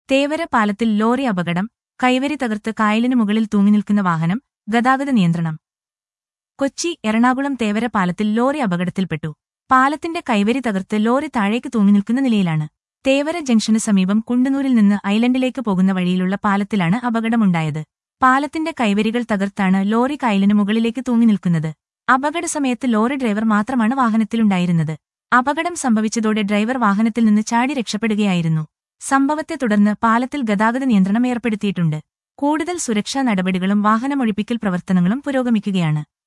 തേവര പാലത്തിൽ ലോറി അപകടം, കൈവരി തകർത്ത് കായലിനു മുകളിൽ തൂങ്ങിനിൽക്കുന്ന വാഹനം, ഗതാഗത നിയന്ത്രണം. കൊച്ചി എറണാകുളം തേവര പാലത്തിൽ ലോറി അപകടത്തിൽപ്പെട്ടു. പാലത്തിന്റെ കൈവരി തകർത്ത് ലോറി താഴേക്ക് തൂങ്ങിനിൽക്കുന്ന നിലയിലാണ്. തേവര ജംഗ്ഷന് സമീപം കുണ്ടന്നൂരിൽ നിന്ന് ഐലൻഡിലേക്ക് പോകുന്ന വഴിയിലുള്ള പാലത്തിലാണ് അപകടമുണ്ടായത്. പാലത്തിന്റെ കൈവരികൾ തകർത്താണ് ലോറി കായലിനു മുകളിലേക്ക് തൂങ്ങിനിൽക്കുന്നത്. അപകട സമയത്ത് ലോറി ഡ്രൈവർ മാത്രമാണ് വാഹനത്തിലുണ്ടായിരുന്നത്. അപകടം സംഭവിച്ചതോടെ ഡ്രൈവർ വാഹനത്തിൽ നിന്ന് ചാടി രക്ഷപ്പെടുകയായിരുന്നു. സംഭവത്തെ തുടർന്ന് പാലത്തിൽ ഗതാഗത നിയന്ത്രണം ഏർപ്പെടുത്തിയിട്ടുണ്ട്. കൂടുതൽ സുരക്ഷാ നടപടികളും വാഹനമൊഴിപ്പിക്കൽ പ്രവർത്തനങ്ങളും പുരോഗമിക്കുകയാണ്.